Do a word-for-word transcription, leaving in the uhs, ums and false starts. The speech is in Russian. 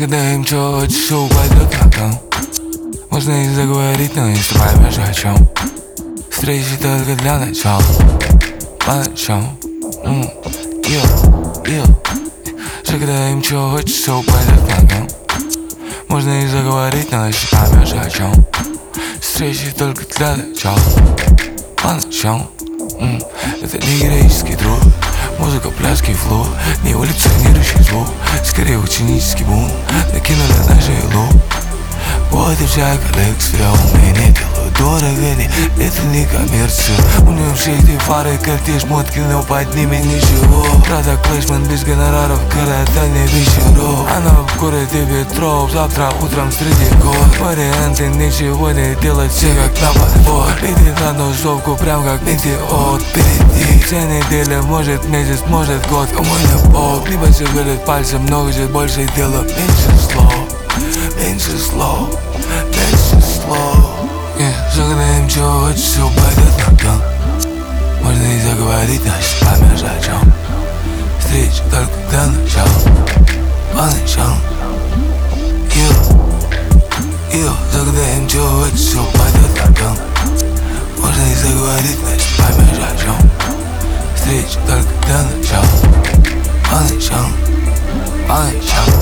Загадаем, чё хочешь, шоу пойдет на кон. Можно и заговорить, но если поймешь о чем. Встречи только для начала. По ночам. Йо, йо. Загадаем, чё хочешь, шоу пойдет на кон. Можно и заговорить, но если поймешь о чем. Встречи только для начала. По ночам. Это не героический труд. Музыка, пляски, флоу. Не эволюционирующий звук. Скорее ученический бунт. Накинули на жилу. Вот и вся коллекция умения. Делаю дорого, не, это не коммерция. У нее в шейте фары, кортеж, мотки, но поднимет ничего. Продак плейсмент без гонораров, коротание вечеров. Она вкурит тебе троп, завтра утром среди год. Варианты ничего не делать, все как на подбор. Летит на тусовку, прям как метеор. Впереди вся неделя, может месяц, может год. Кому не бог, либо шевелит пальцем, много же больше дела, меньше слов. Меньше слов, меньше слов. Yeah, загадаем, чё хочешь, всё пойдет на кон. Можно и заговорить, значит поймешь о чем. Встреча только для начала. По ночам. Йо, йо, загадаем, чё хочешь, всё пойдет на кон. Можно и заговорить, значит поймешь о чем. Встреча только для начала. По ночам, по ночам.